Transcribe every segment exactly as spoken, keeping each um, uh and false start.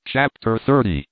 Chapter thirty.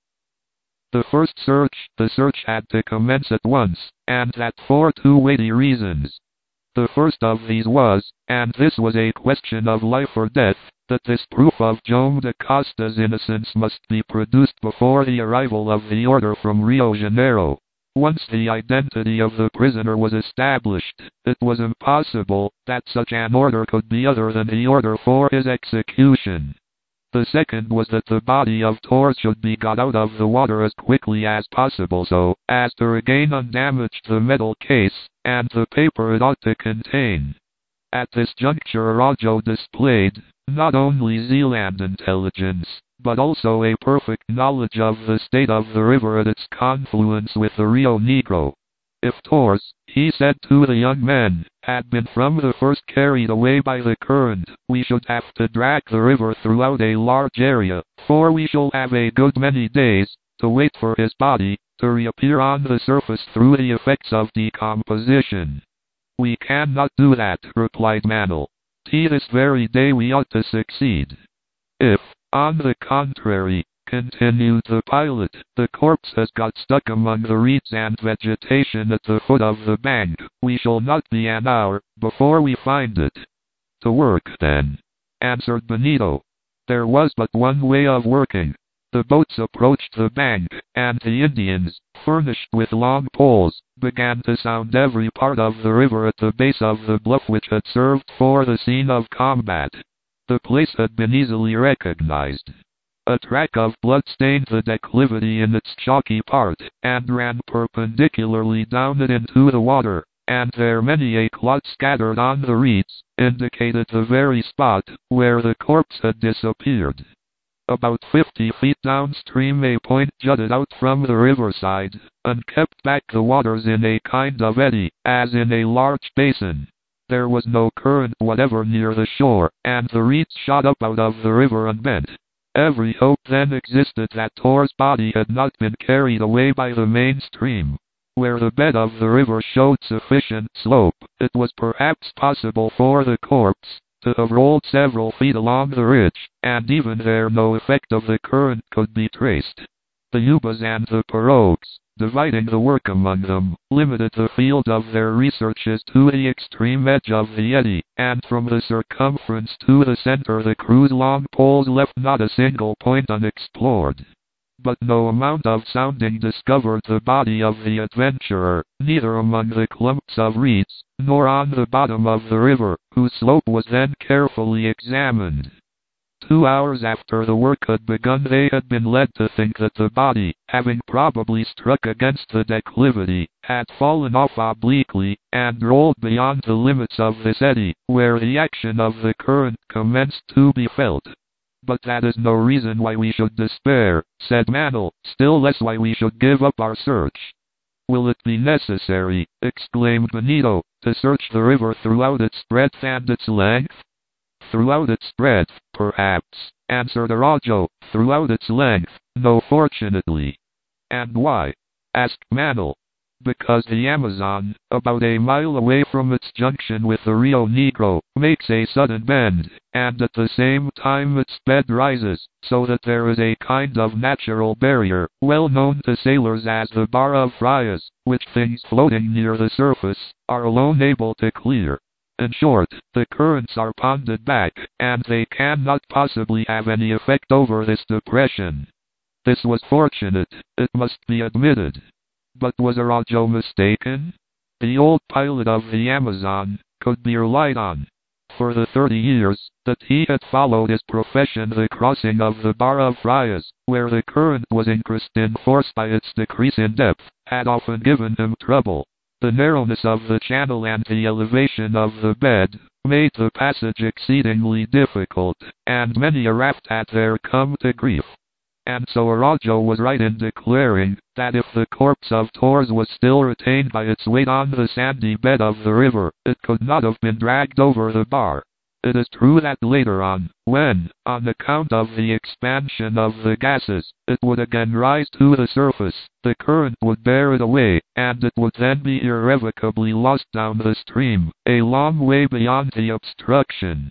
The first search, the search had to commence at once, and that for two weighty reasons. The first of these was, and this was a question of life or death, that this proof of Joam da Costa's innocence must be produced before the arrival of the order from Rio Janeiro. Once the identity of the prisoner was established, it was impossible that such an order could be other than the order for his execution. The second was that the body of Torres should be got out of the water as quickly as possible so as to regain undamaged the metal case, and the paper it ought to contain. At this juncture Araujo displayed, not only Zealand intelligence, but also a perfect knowledge of the state of the river at its confluence with the Rio Negro. If Torres, he said to the young men, had been from the first carried away by the current, we should have to drag the river throughout a large area, for we shall have a good many days to wait for his body to reappear on the surface through the effects of decomposition. We cannot do that, replied Manel. T this very day we ought to succeed. If, on the contrary, continued the pilot, the corpse has got stuck among the reeds and vegetation at the foot of the bank, we shall not be an hour before we find it. To work, then, answered Benito. There was but one way of working. The boats approached the bank, and the Indians, furnished with long poles, began to sound every part of the river at the base of the bluff which had served for the scene of combat. The place had been easily recognized. A track of blood stained the declivity in its chalky part, and ran perpendicularly down it into the water, and there many a clot scattered on the reeds indicated the very spot where the corpse had disappeared. About fifty feet downstream a point jutted out from the riverside, and kept back the waters in a kind of eddy, as in a large basin. There was no current whatever near the shore, and the reeds shot up out of the river and bent. Every hope then existed that Torres' body had not been carried away by the main stream. Where the bed of the river showed sufficient slope, it was perhaps possible for the corpse to have rolled several feet along the ridge, and even there no effect of the current could be traced. The Yubas and the pirogues, dividing the work among them, limited the field of their researches to the extreme edge of the eddy, and from the circumference to the center the crew's long poles left not a single point unexplored. But no amount of sounding discovered the body of the adventurer, neither among the clumps of reeds, nor on the bottom of the river, whose slope was then carefully examined. Two hours after the work had begun they had been led to think that the body, having probably struck against the declivity, had fallen off obliquely, and rolled beyond the limits of this eddy, where the action of the current commenced to be felt. But that is no reason why we should despair, said Manel, still less why we should give up our search. Will it be necessary, exclaimed Benito, to search the river throughout its breadth and its length? Throughout its breadth, perhaps, answered Araujo. Throughout its length, no, fortunately. And why? Asked Manel. Because the Amazon, about a mile away from its junction with the Rio Negro, makes a sudden bend, and at the same time its bed rises, so that there is a kind of natural barrier, well known to sailors as the Bar of Frias, which things floating near the surface are alone able to clear. In short, the currents are ponded back, and they cannot possibly have any effect over this depression. This was fortunate, it must be admitted. But was Araujo mistaken? The old pilot of the Amazon could be relied on. For the thirty years that he had followed his profession, the crossing of the Bar of Frias, where the current was increased in force by its decrease in depth, had often given him trouble. The narrowness of the channel and the elevation of the bed made the passage exceedingly difficult, and many a raft had there come to grief. And so Araujo was right in declaring that if the corpse of Torres was still retained by its weight on the sandy bed of the river, it could not have been dragged over the bar. It is true that later on, when, on account of the expansion of the gases, it would again rise to the surface, the current would bear it away, and it would then be irrevocably lost down the stream, a long way beyond the obstruction.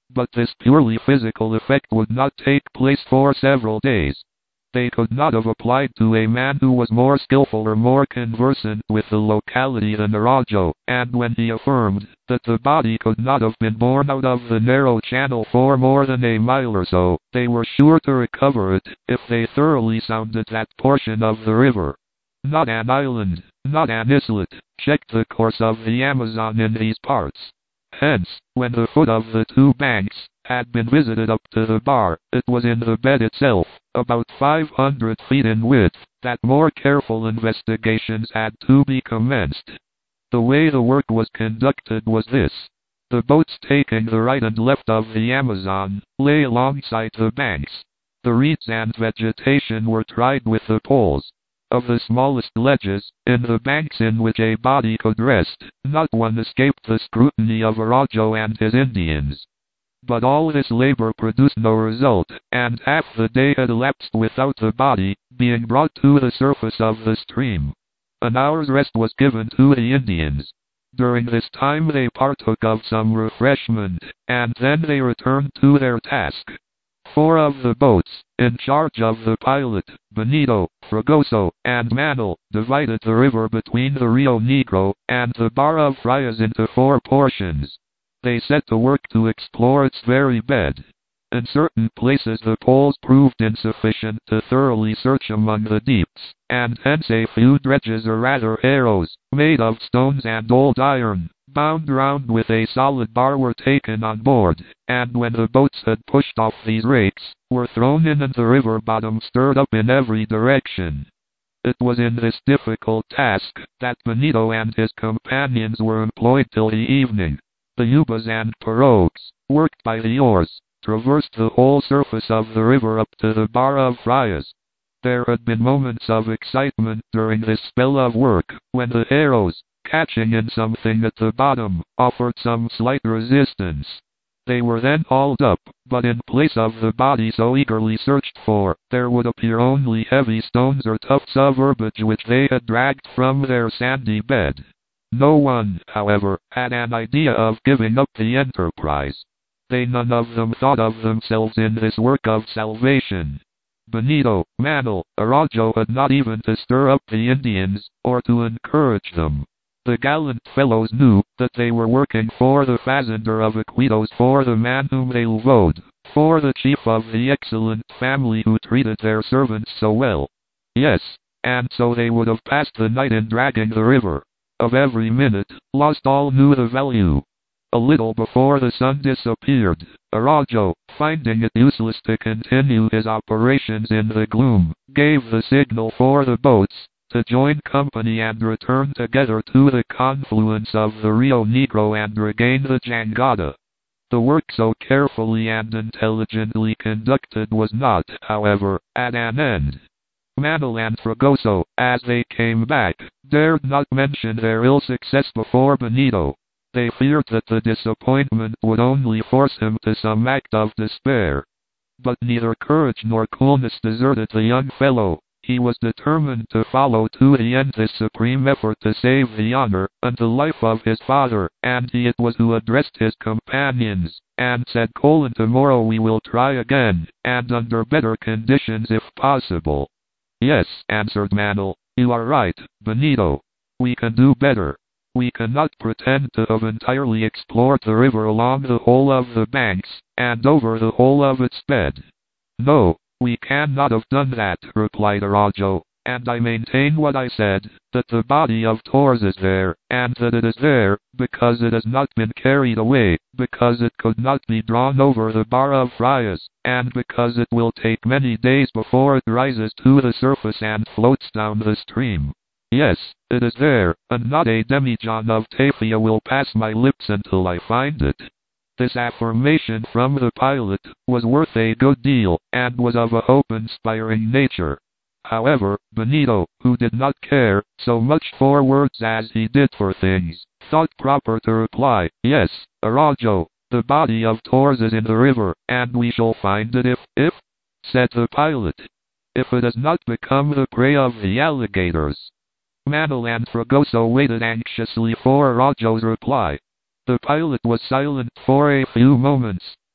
But this purely physical effect would not take place for several days. They could not have applied to a man who was more skillful or more conversant with the locality than Araujo, and when he affirmed that the body could not have been borne out of the narrow channel for more than a mile or so, they were sure to recover it if they thoroughly sounded that portion of the river. Not an island, not an islet, checked the course of the Amazon in these parts. Hence, when the foot of the two banks had been visited up to the bar, it was in the bed itself, about five hundred feet in width, that more careful investigations had to be commenced. The way the work was conducted was this. The boats taking the right and left of the Amazon lay alongside the banks. The reeds and vegetation were tried with the poles. Of the smallest ledges, in the banks in which a body could rest, not one escaped the scrutiny of Araujo and his Indians. But all this labor produced no result, and half the day had elapsed without the body being brought to the surface of the stream. An hour's rest was given to the Indians. During this time they partook of some refreshment, and then they returned to their task. Four of the boats, in charge of the pilot, Benito, Fragoso, and Manel, divided the river between the Rio Negro and the Bar of Frias into four portions. They set to work to explore its very bed. In certain places the poles proved insufficient to thoroughly search among the deeps, and hence a few dredges or rather arrows, made of stones and old iron, bound round with a solid bar were taken on board, and when the boats had pushed off these rakes, were thrown in and the river bottom stirred up in every direction. It was in this difficult task that Benito and his companions were employed till the evening. The ubas and pirogues, worked by the oars, traversed the whole surface of the river up to the Bar of Frias. There had been moments of excitement during this spell of work, when the arrows, catching in something at the bottom, offered some slight resistance. They were then hauled up, but in place of the body so eagerly searched for, there would appear only heavy stones or tufts of herbage which they had dragged from their sandy bed. No one, however, had an idea of giving up the enterprise. They none of them thought of themselves in this work of salvation. Benito, Manel, Araujo had not even to stir up the Indians, or to encourage them. The gallant fellows knew that they were working for the fazender of Iquitos, for the man whom they loved, for the chief of the excellent family who treated their servants so well. Yes, and so they would have passed the night in dragging the river. Of every minute, lost all knew the value. A little before the sun disappeared, Araujo, finding it useless to continue his operations in the gloom, gave the signal for the boats to join company and return together to the confluence of the Rio Negro and regain the Jangada. The work so carefully and intelligently conducted was not, however, at an end. Manel and Fragoso, as they came back, dared not mention their ill success before Benito. They feared that the disappointment would only force him to some act of despair. But neither courage nor coolness deserted the young fellow. He was determined to follow to the end this supreme effort to save the honor and the life of his father, and he it was who addressed his companions, and said, "Colin, tomorrow we will try again, and under better conditions if possible." "Yes," answered Manel, "you are right, Benito. We can do better. We cannot pretend to have entirely explored the river along the whole of the banks, and over the whole of its bed." "No, we cannot have done that," replied Araujo, "and I maintain what I said, that the body of Torres is there, and that it is there, because it has not been carried away, because it could not be drawn over the Bar of Frias, and because it will take many days before it rises to the surface and floats down the stream. Yes, it is there, and not a demijohn of tafia will pass my lips until I find it." This affirmation from the pilot was worth a good deal, and was of a hope-inspiring nature. However, Benito, who did not care so much for words as he did for things, thought proper to reply, "Yes, Araujo, the body of Torres is in the river, and we shall find it if, if, said the pilot, if it has not become the prey of the alligators." Manel and Fragoso waited anxiously for Araujo's reply. The pilot was silent for a few moments.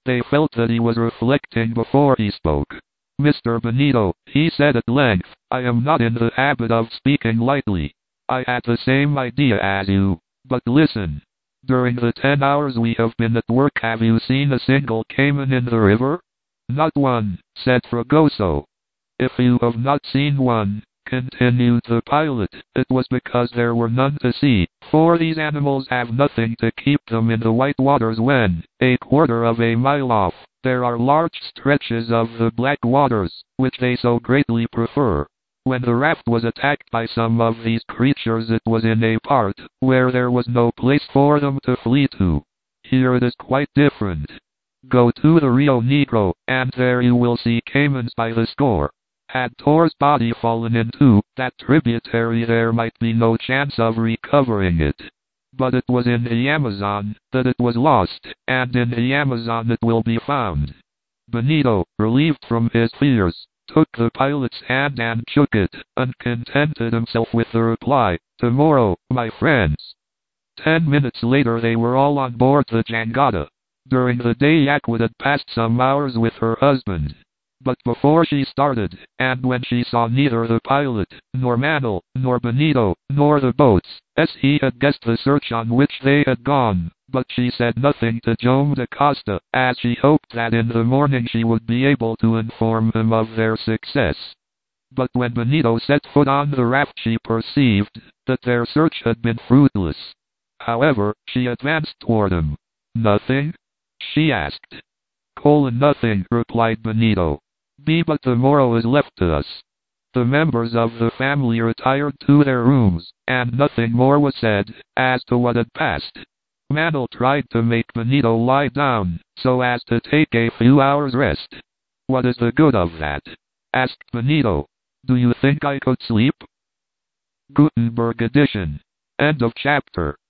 They felt that he was reflecting before he spoke. Mister Benito, he said at length, I am not in the habit of speaking lightly. I had the same idea as you. But listen. During the ten hours we have been at work, have you seen a single caiman in the river? Not one, said Fragoso. If you have not seen one, continued the pilot, it was because there were none to see, for these animals have nothing to keep them in the white waters when, a quarter of a mile off, there are large stretches of the black waters, which they so greatly prefer. When the raft was attacked by some of these creatures, it was in a part where there was no place for them to flee to. Here it is quite different. Go to the Rio Negro, and there you will see caimans by the score. Had Tor's body fallen into that tributary, there might be no chance of recovering it. But it was in the Amazon that it was lost, and in the Amazon it will be found. Benito, relieved from his fears, took the pilot's hand and shook it, and contented himself with the reply, tomorrow, my friends. Ten minutes later they were all on board the jangada. During the day Yaquit had passed some hours with her husband. But before she started, and when she saw neither the pilot, nor Manel, nor Benito, nor the boats, as he had guessed the search on which they had gone, but she said nothing to Joam da Costa, as she hoped that in the morning she would be able to inform him of their success. But when Benito set foot on the raft she perceived that their search had been fruitless. However, she advanced toward him. Nothing? She asked. Colon nothing, replied Benito. B but the morrow is left to us. The members of the family retired to their rooms, and nothing more was said as to what had passed. Manel tried to make Benito lie down, so as to take a few hours' rest. What is the good of that? Asked Benito. Do you think I could sleep? Gutenberg edition. End of chapter.